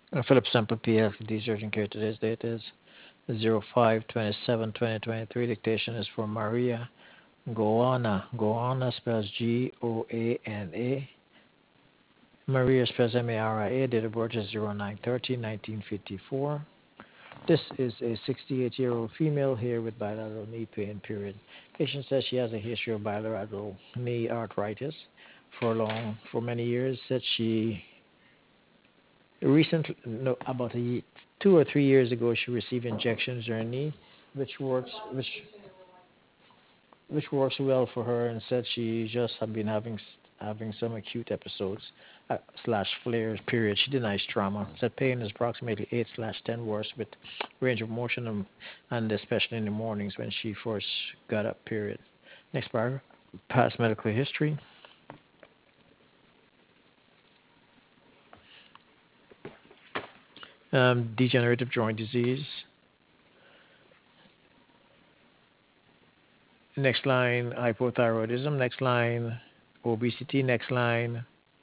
Philip Semple PLCD urgent care. Today's date is 05/27/2023. Dictation is for Maria Goana. Goana spells Goana. Maria spells Maria. Date of birth is 09/30/1954. This is a 68-year-old female here with bilateral knee pain, period. Patient says she has a history of bilateral knee arthritis for many years. Said she recently, no, about 2 or 3 years ago, she received injections in her knee, which works, which works well for her, and said she just had been having some acute episodes slash flares. Period. She denies trauma. Said pain is approximately 8/10 worse with range of motion and especially in the mornings when she first got up. Period. Next paragraph. Past medical history. Degenerative joint disease. Next line, hypothyroidism. Next line, obesity. Next line,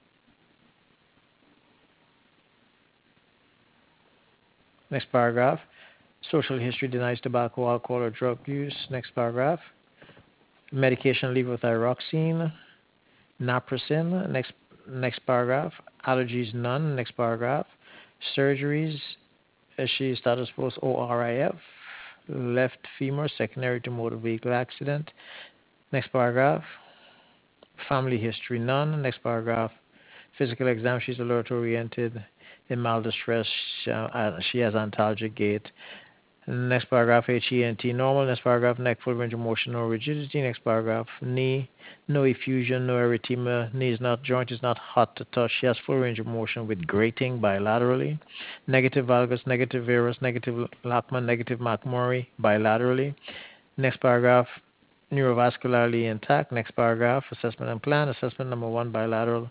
next paragraph. Social history denies tobacco, alcohol, or drug use. Next paragraph. Medication levothyroxine, naproxen. Next paragraph. Allergies none. Next paragraph. Surgeries. She status post ORIF. Left femur secondary to motor vehicle accident. Next paragraph. Family history none. Next paragraph. Physical exam. She's alert oriented. In mild distress. She has antalgic gait. Next paragraph, HENT normal. Next paragraph, neck full range of motion, no rigidity. Next paragraph, knee, no effusion, no erythema. Joint is not hot to touch. She has full range of motion with grating bilaterally. Negative valgus, negative varus, negative Lachman, negative McMurray bilaterally. Next paragraph, neurovascularly intact. Next paragraph, assessment and plan. Assessment number one, bilateral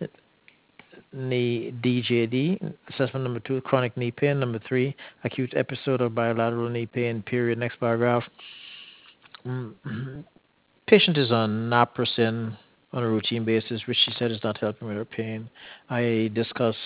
knee DJD. Assessment number two, chronic knee pain. Number three, acute episode of bilateral knee pain, period. Next paragraph. Mm, Patient is on naproxen on a routine basis, which she said is not helping with her pain. I discuss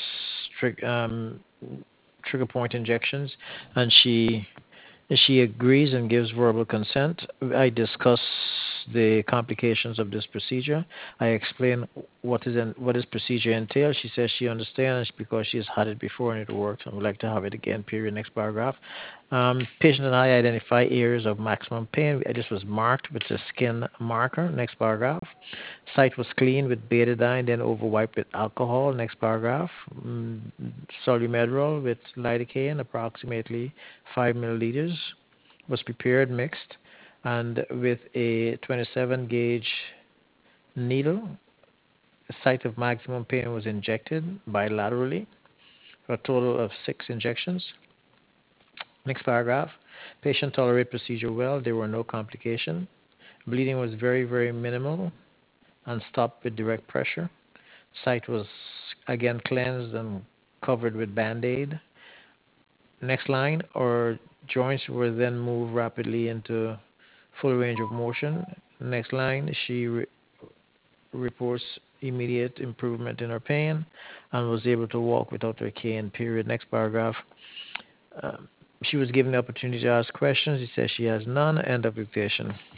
trigger point injections, and she agrees and gives verbal consent. I discuss the complications of this procedure. I explain what this procedure entails. She says she understands because she has had it before and it works and would like to have it again. Period. Next paragraph. Patient and I identify areas of maximum pain. This was marked with a skin marker. Next paragraph. Site was cleaned with betadine, then overwiped with alcohol. Next paragraph. Solumedrol with lidocaine, approximately 5 milliliters, was prepared, mixed, and with a 27 gauge needle. The site of maximum pain was injected bilaterally for a total of 6 injections. Next paragraph. Patient tolerated procedure well. There were no complications. Bleeding was very, very minimal and stopped with direct pressure. Site was again cleansed and covered with band-aid. Next line, our joints were then moved rapidly into full range of motion. Next line, she reports immediate improvement in her pain and was able to walk without her cane, period. Next paragraph. Um, she was given the opportunity to ask questions. He says she has none. End of dictation.